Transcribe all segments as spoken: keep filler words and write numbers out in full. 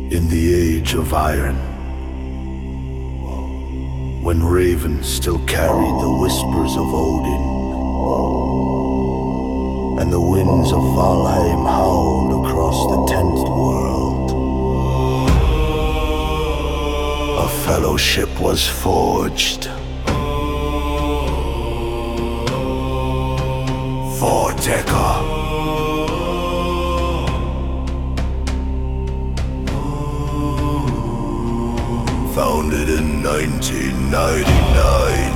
In the age of iron, when ravens still carried the whispers of Odin, and the winds of Valheim howled across the tenth world, a fellowship was forged. Forteka. Founded in nineteen ninety-nine,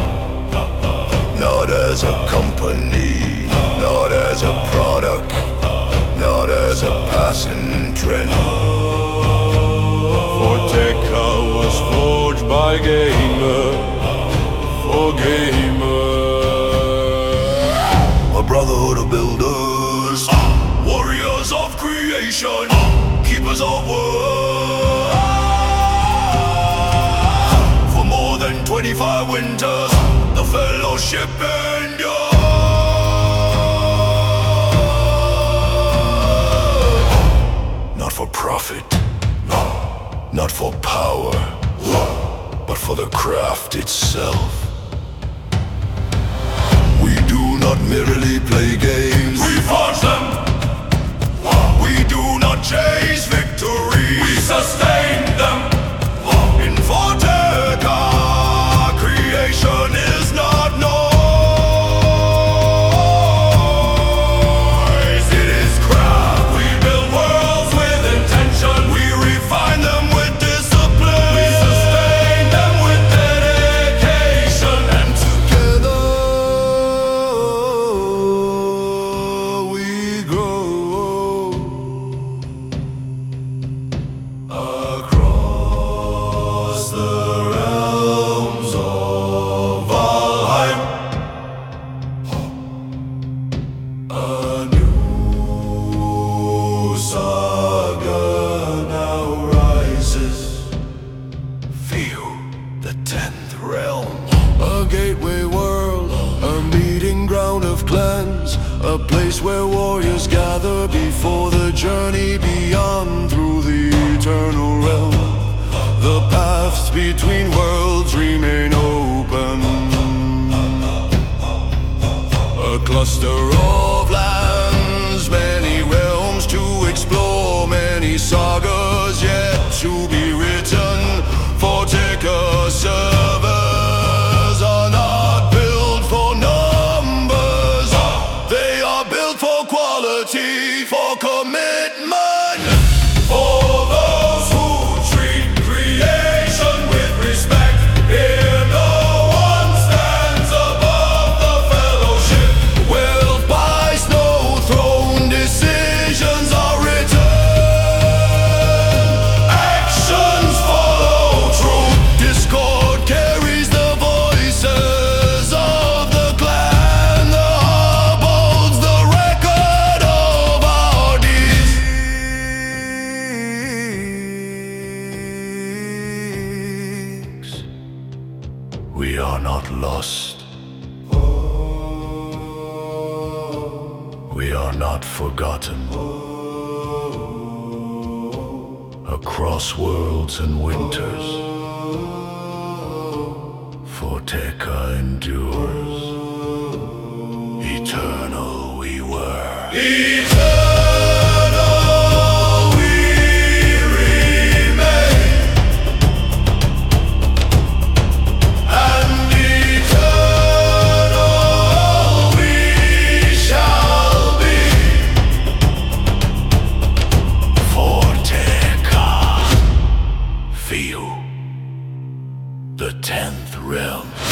not as a company, not as a product, not as a passing trend. Forteka was forged by gamer, for gamer. A brotherhood of builders, warriors of creation, keepers of world. twenty-five winters, the fellowship endured. Not for profit, not for power, but for the craft itself. We do not merely play games, We forge them. we do not chase victory, We sustain them. in Forteka. Creation is not noise, it is craft. We build worlds with intention. We refine them with discipline. We sustain them with dedication. And together we grow across the realms of Valheim. A new saga now rises. Feel the tenth realm. A gateway world, a meeting ground of clans, a place where warriors gather before the journey beyond through the eternal realm. The paths between worlds remain open. A cluster of lands, many realms to explore, many sagas yet to be written. Forteka servers are not built for numbers, they are built for quality, for commitment, For those who treat creation with respect, here no one stands above the fellowship. wealth buys no throne, decisions are written, actions follow truth. Discord carries the voices of the clan, the hub holds the record of our deeds. We are not lost, we are not forgotten. Across worlds and winters, Forteka endures. Eternal we were. Eternal we remain, and eternal we shall be. Forteka. Feel the tenth realm.